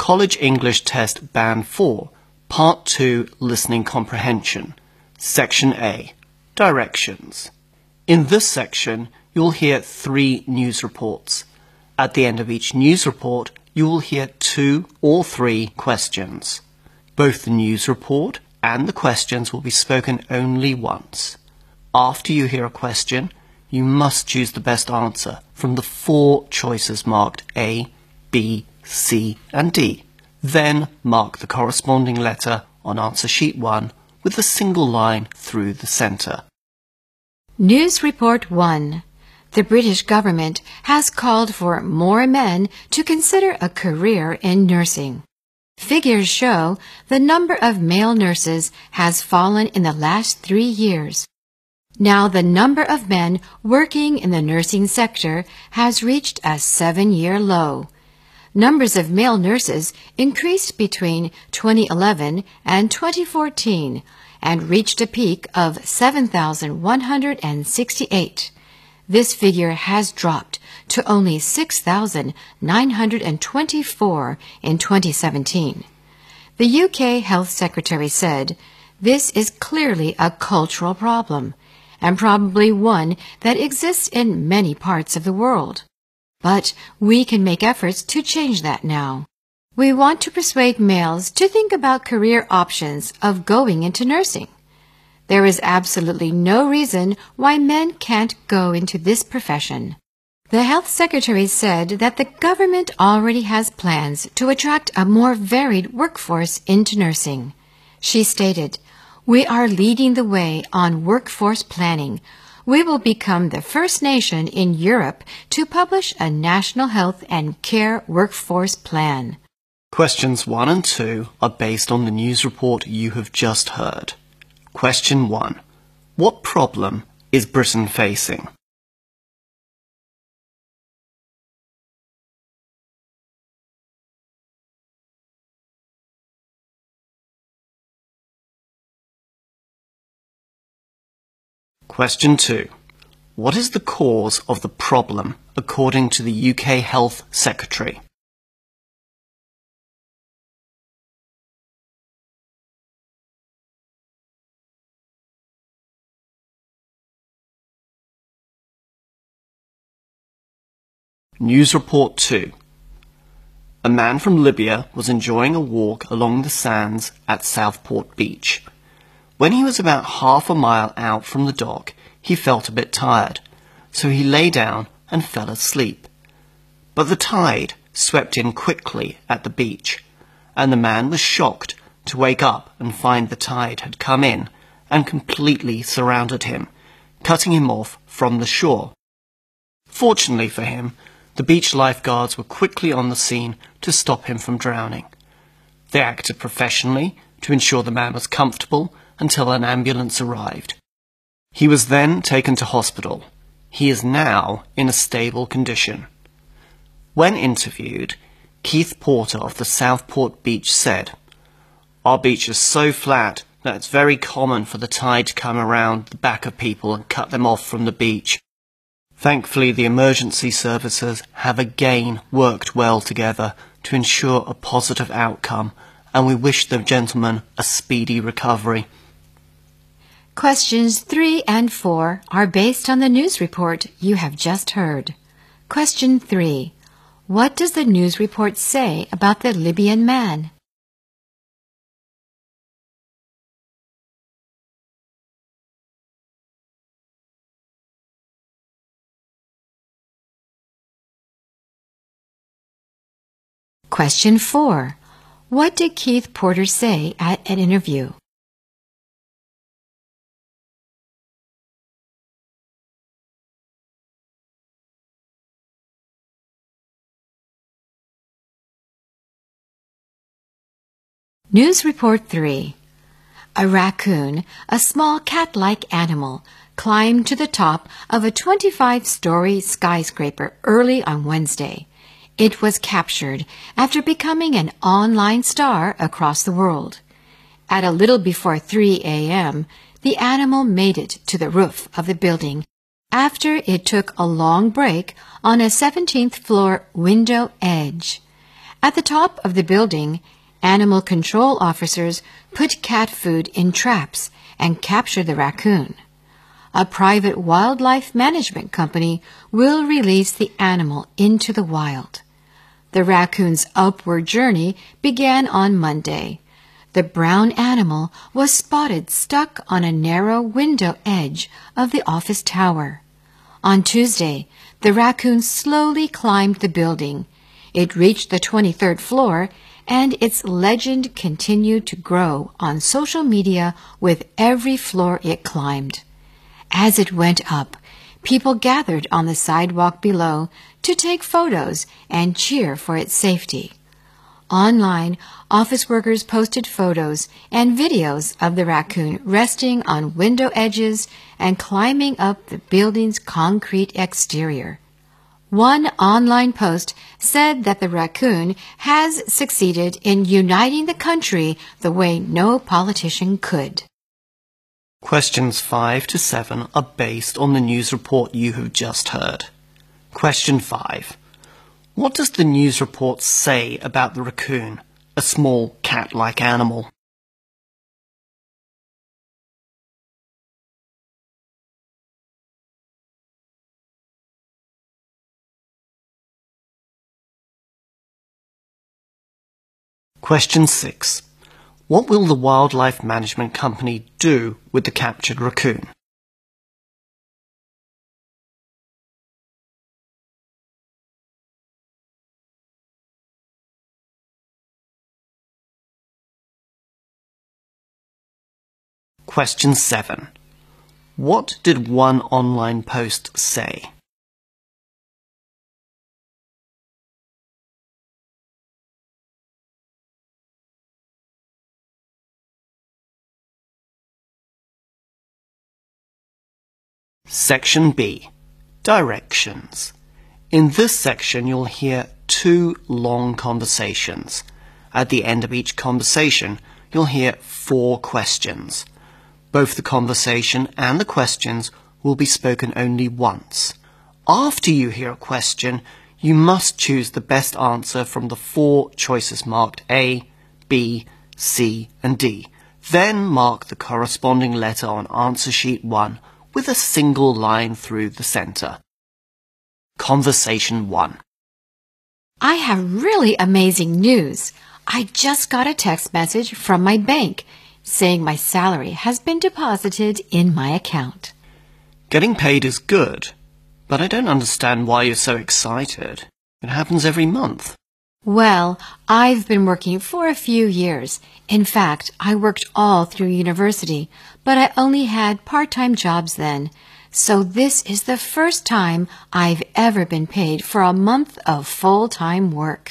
College English Test Band 4, Part 2, Listening Comprehension, Section A, Directions. In this section, you'll hear 3 news reports. At the end of each news report, you will hear 2 or 3 questions. Both the news report and the questions will be spoken only once. After you hear a question, you must choose the best answer from the 4 choices marked A, B, C and D. Then mark the corresponding letter on answer sheet 1 with a single line through the centre. News Report 1. The British government has called for more men to consider a career in nursing. Figures show the number of male nurses has fallen in the last 3 years. Now the number of men working in the nursing sector has reached a 7-year low. Numbers of male nurses increased between 2011 and 2014 and reached a peak of 7,168. This figure has dropped to only 6,924 in 2017. The UK Health Secretary said, "This is clearly a cultural problem, and probably one that exists in many parts of the world. But we can make efforts to change that now. We want to persuade males to think about career options of going into nursing. There is absolutely no reason why men can't go into this profession." The Health Secretary said that the government already has plans to attract a more varied workforce into nursing. She stated, "We are leading the way on workforce planning. We will become the first nation in Europe to publish a national health and care workforce plan." Questions 1 and 2 are based on the news report you have just heard. Question 1. What problem is Britain facing? Question 2. What is the cause of the problem according to the UK Health Secretary? News Report 2. A man from Libya was enjoying a walk along the sands at Southport Beach. When he was about half a mile out from the dock, he felt a bit tired, so he lay down and fell asleep. But the tide swept in quickly at the beach, and the man was shocked to wake up and find the tide had come in and completely surrounded him, cutting him off from the shore. Fortunately for him, the beach lifeguards were quickly on the scene to stop him from drowning. They acted professionally to ensure the man was comfortable until an ambulance arrived. He was then taken to hospital. He is now in a stable condition. When interviewed, Keith Porter of the Southport Beach said, "Our beach is so flat that it's very common for the tide to come around the back of people and cut them off from the beach. Thankfully, the emergency services have again worked well together to ensure a positive outcome, and we wish the gentleman a speedy recovery." Questions 3 and 4 are based on the news report you have just heard. Question 3. What does the news report say about the Libyan man? Question 4. What did Keith Porter say at an interview? News Report 3. A raccoon, a small cat-like animal, climbed to the top of a 25-story skyscraper early on Wednesday. It was captured after becoming an online star across the world. At a little before 3 a.m., the animal made it to the roof of the building after it took a long break on a 17th floor window edge. At the top of the building, animal control officers put cat food in traps and capture the raccoon. A private wildlife management company will release the animal into the wild. The raccoon's upward journey began on Monday. The brown animal was spotted stuck on a narrow window edge of the office tower. On Tuesday, the raccoon slowly climbed the building. It reached the 23rd floor, and its legend continued to grow on social media with every floor it climbed. As it went up, people gathered on the sidewalk below to take photos and cheer for its safety. Online, office workers posted photos and videos of the raccoon resting on window edges and climbing up the building's concrete exterior. One online post said that the raccoon has succeeded in uniting the country the way no politician could. Questions 5 to 7 are based on the news report you have just heard. Question 5. What does the news report say about the raccoon, a small cat-like animal? Question 6. What will the wildlife management company do with the captured raccoon? Question 7. What did one online post say? Section B. Directions. In this section, you'll hear 2 long conversations. At the end of each conversation, you'll hear 4 questions. Both the conversation and the questions will be spoken only once. After you hear a question, you must choose the best answer from the 4 choices marked A, B, C, and D. Then mark the corresponding letter on answer sheet 1 with a single line through the center. Conversation 1. I have really amazing news. I just got a text message from my bank saying my salary has been deposited in my account. Getting paid is good, but I don't understand why you're so excited. It happens every month. Well, I've been working for a few years. In fact, I worked all through university, but I only had part-time jobs then. So this is the first time I've ever been paid for a month of full-time work.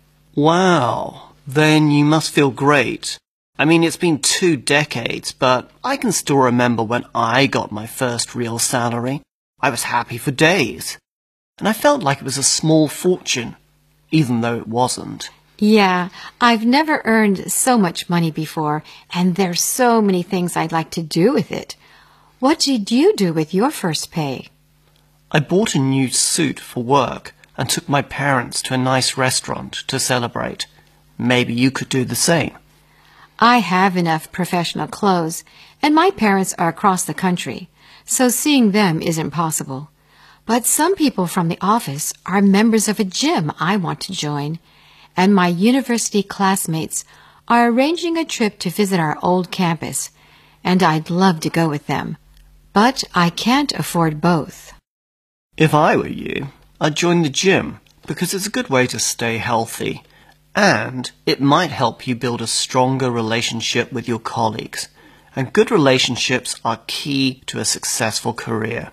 Wow, then you must feel great. I mean, it's been 2 decades, but I can still remember when I got my first real salary. I was happy for days, and I felt like it was a small fortune, even though it wasn't. Yeah, I've never earned so much money before, and there's so many things I'd like to do with it. What did you do with your first pay? I bought a new suit for work and took my parents to a nice restaurant to celebrate. Maybe you could do the same. I have enough professional clothes, and my parents are across the country, so seeing them isn't possible. But some people from the office are members of a gym I want to join, and my university classmates are arranging a trip to visit our old campus, and I'd love to go with them. But I can't afford both. If I were you, I'd join the gym because it's a good way to stay healthy, and it might help you build a stronger relationship with your colleagues. And good relationships are key to a successful career.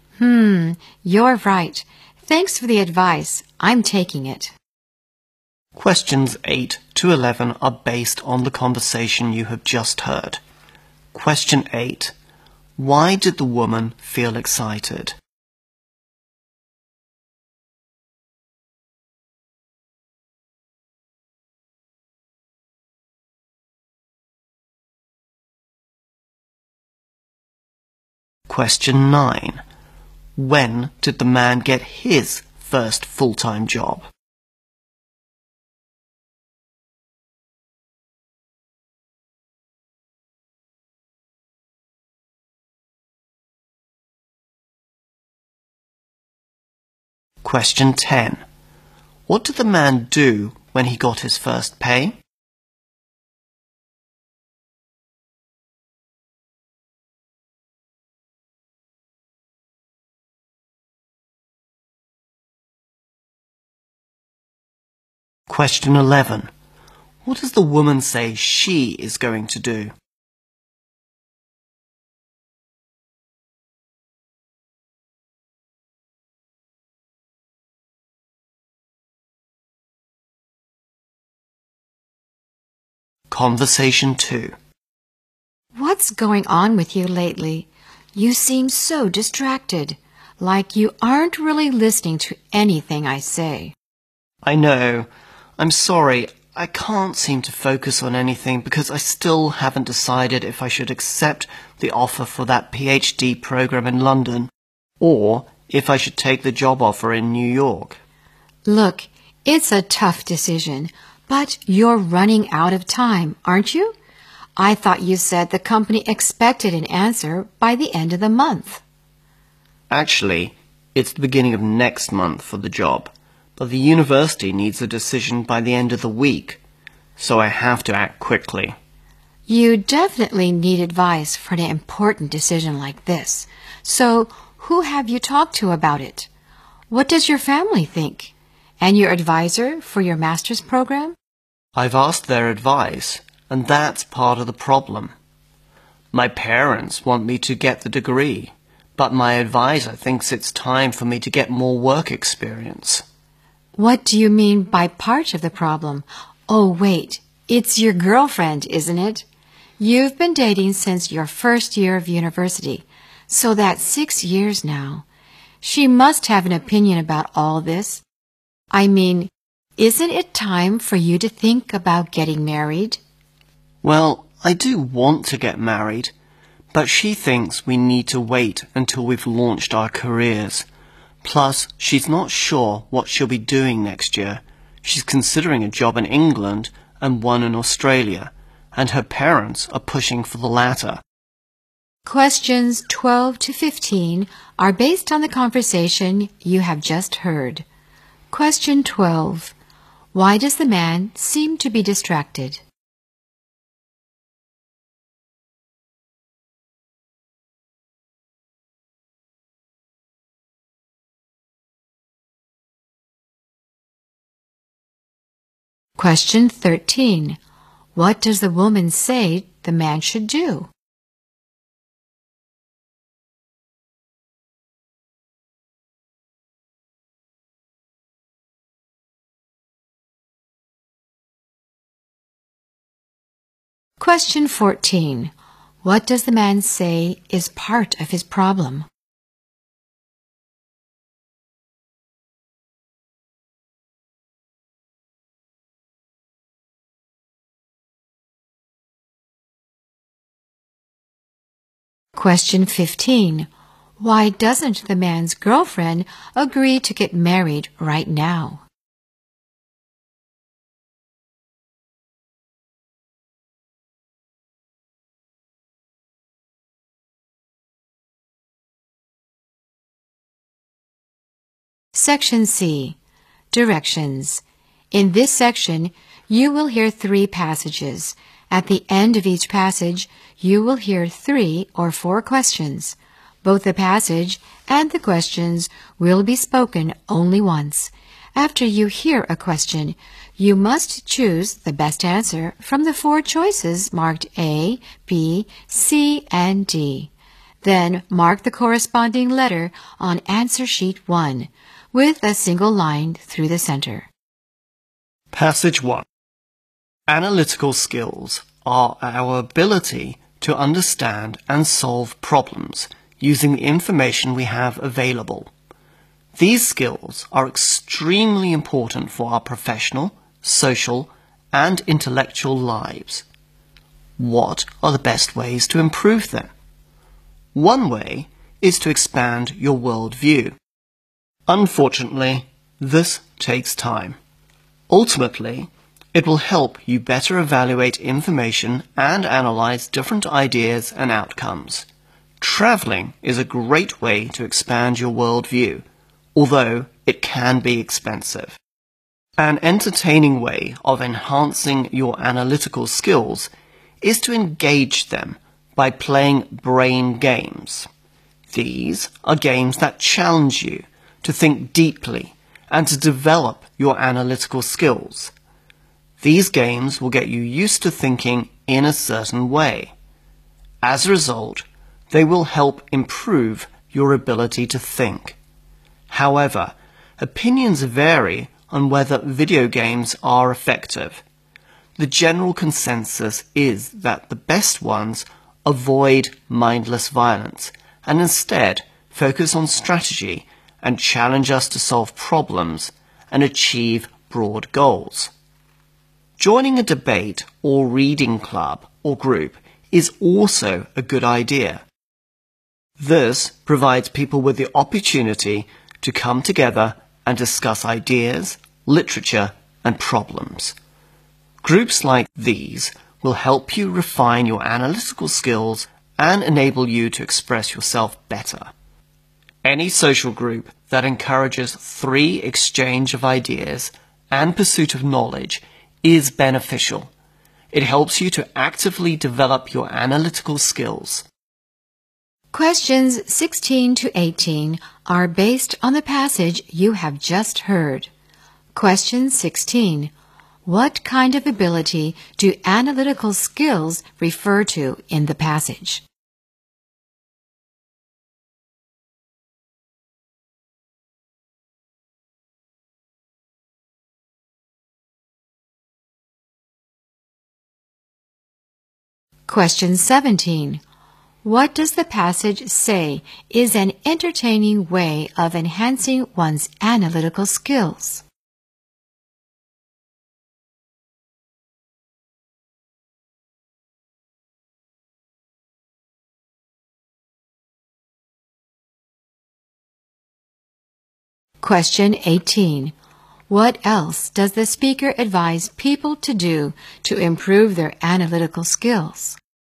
You're right. Thanks for the advice. I'm taking it. Questions 8 to 11 are based on the conversation you have just heard. Question 8. Why did the woman feel excited? Question 9. When did the man get his first full-time job? Question 10. What did the man do when he got his first pay? Question 11. What does the woman say she is going to do? Conversation 2. What's going on with you lately? You seem so distracted, like you aren't really listening to anything I say. I know. I'm sorry. I can't seem to focus on anything because I still haven't decided if I should accept the offer for that PhD program in London or if I should take the job offer in New York. Look, it's a tough decision, but you're running out of time, aren't you? I thought you said the company expected an answer by the end of the month. Actually, it's the beginning of next month for the job, but the university needs a decision by the end of the week, so I have to act quickly. You definitely need advice for an important decision like this. So, who have you talked to about it? What does your family think? And your advisor for your master's program? I've asked their advice, and that's part of the problem. My parents want me to get the degree, but my advisor thinks it's time for me to get more work experience. What do you mean by part of the problem? Oh, wait, it's your girlfriend, isn't it? You've been dating since your first year of university, so that's 6 years now. She must have an opinion about all this. I mean, isn't it time for you to think about getting married? Well, I do want to get married, but she thinks we need to wait until we've launched our careers. Plus, she's not sure what she'll be doing next year. She's considering a job in England and one in Australia, and her parents are pushing for the latter. Questions 12 to 15 are based on the conversation you have just heard. Question 12. Why does the man seem to be distracted? Question 13. What does the woman say the man should do? Question 14. What does the man say is part of his problem? Question 15. Why doesn't the man's girlfriend agree to get married right now? Section C. Directions. In this section, you will hear 3 passages. At the end of each passage, you will hear 3 or 4 questions. Both the passage and the questions will be spoken only once. After you hear a question, you must choose the best answer from the 4 choices marked A, B, C, and D. Then mark the corresponding letter on answer sheet 1 with a single line through the center. Passage 1. Analytical skills are our ability to understand and solve problems using the information we have available. These skills are extremely important for our professional, social, and intellectual lives. What are the best ways to improve them? One way is to expand your worldview. Unfortunately, this takes time. Ultimately, it will help you better evaluate information and analyze different ideas and outcomes. Traveling is a great way to expand your worldview. although it can be expensive. An entertaining way of enhancing your analytical skills is to engage them by playing brain games. These are games that challenge you to think deeply and to develop your analytical skills. These games will get you used to thinking in a certain way. As a result, they will help improve your ability to think. However, opinions vary on whether video games are effective. The general consensus is that the best ones avoid mindless violence and instead focus on strategy and challenge us to solve problems and achieve broad goals. Joining a debate or reading club or group is also a good idea. This provides people with the opportunity to come together and discuss ideas, literature, and problems. Groups like these will help you refine your analytical skills and enable you to express yourself better. Any social group that encourages free exchange of ideas and pursuit of knowledge is beneficial. It helps you to actively develop your analytical skills. Questions 16 to 18 are based on the passage you have just heard. Question 16. What kind of ability do analytical skills refer to in the passage? Question 17. What does the passage say is an entertaining way of enhancing one's analytical skills? Question 18. What else does the speaker advise people to do to improve their analytical skills?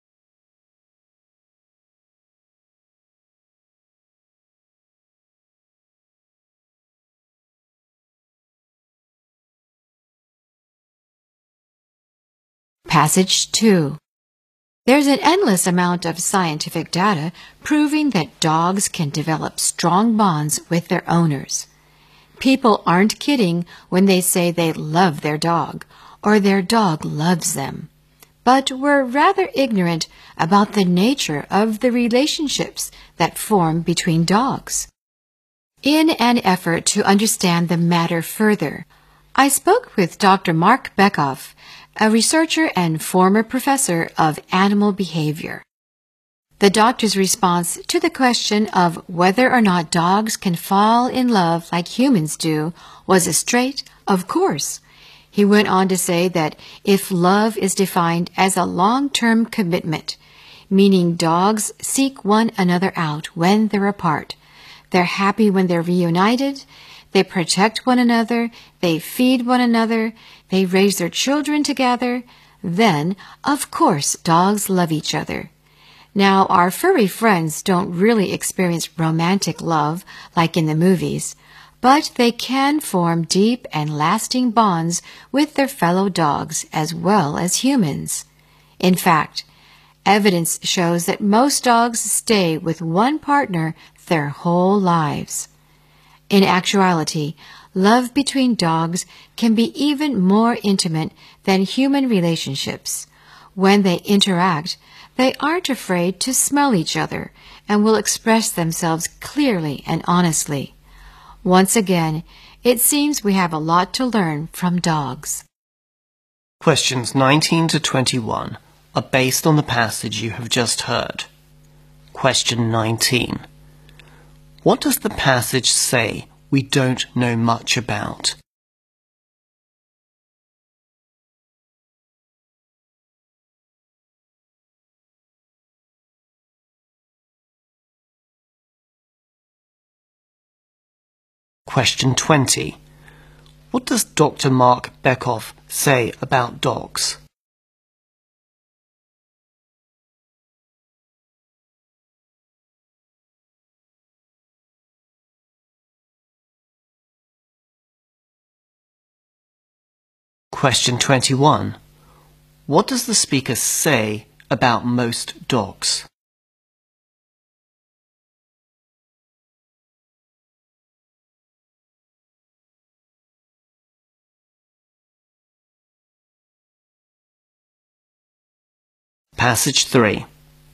Passage 2. There's an endless amount of scientific data proving that dogs can develop strong bonds with their owners. People aren't kidding when they say they love their dog or their dog loves them. But we're rather ignorant about the nature of the relationships that form between dogs. In an effort to understand the matter further, I spoke with Dr. Mark Bekoff, a researcher and former professor of animal behavior. The doctor's response to the question of whether or not dogs can fall in love like humans do was a straight, of course. He went on to say that if love is defined as a long-term commitment, meaning dogs seek one another out when they're apart, they're happy when they're reunited, they protect one another, they feed one another, they raise their children together, then, of course, dogs love each other. Now, our furry friends don't really experience romantic love like in the movies, but they can form deep and lasting bonds with their fellow dogs as well as humans. In fact, evidence shows that most dogs stay with one partner their whole lives. In actuality, love between dogs can be even more intimate than human relationships. When they interact, they aren't afraid to smell each other and will express themselves clearly and honestly. Once again, it seems we have a lot to learn from dogs. Questions 19 to 21 are based on the passage you have just heard. Question 19. What does the passage say we don't know much about? Question 20. What does Dr. Mark Bekoff say about dogs? Question 21. What does the speaker say about most dogs? Passage 3.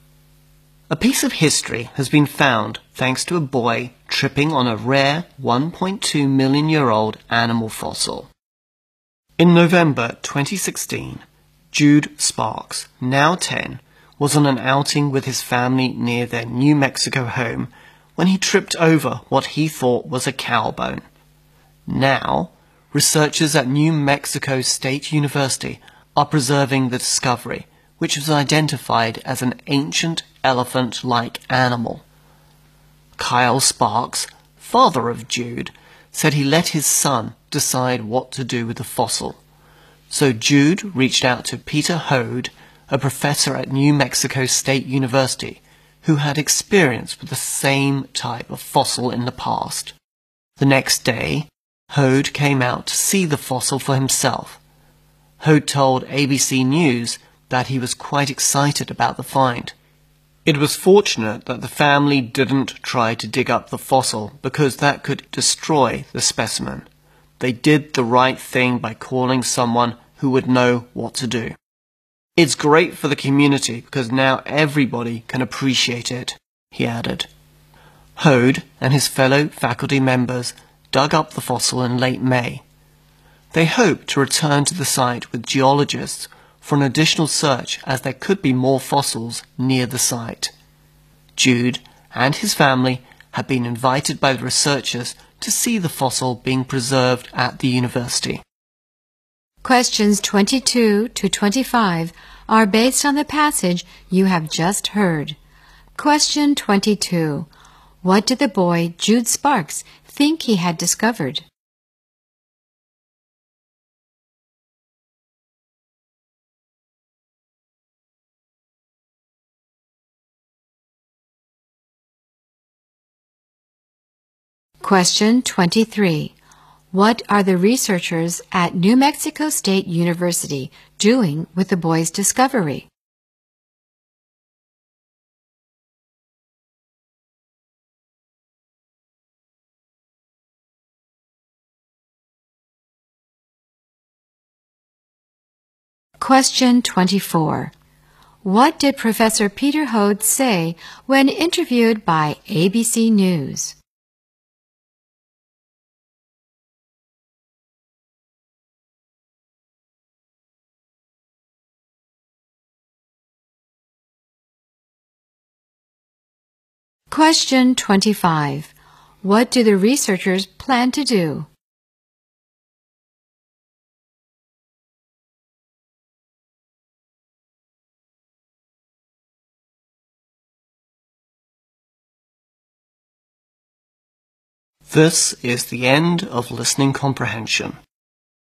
A piece of history has been found thanks to a boy tripping on a rare 1.2 million year old animal fossil. In November 2016, Jude Sparks, now 10, was on an outing with his family near their New Mexico home when he tripped over what he thought was a cow bone. Now, researchers at New Mexico State University are preserving the discovery, which was identified as an ancient elephant-like animal. Kyle Sparks, father of Jude, said he let his son decide what to do with the fossil. So Jude reached out to Peter Hode, a professor at New Mexico State University, who had experience with the same type of fossil in the past. The next day, Hode came out to see the fossil for himself. Hode told ABC News that he was quite excited about the find. It was fortunate that the family didn't try to dig up the fossil because that could destroy the specimen. They did the right thing by calling someone who would know what to do. It's great for the community because now everybody can appreciate it, he added. Hode and his fellow faculty members dug up the fossil in late May. They hope to return to the site with geologists for an additional search as there could be more fossils near the site. Jude and his family have been invited by the researchers to see the fossil being preserved at the university. Questions 22 to 25 are based on the passage you have just heard. Question 22. What did the boy Jude Sparks think he had discovered? Question 23. What are the researchers at New Mexico State University doing with the boy's discovery? Question 24. What did Professor Peter Hode say when interviewed by ABC News? Question 25. What do the researchers plan to do? This is the end of listening comprehension.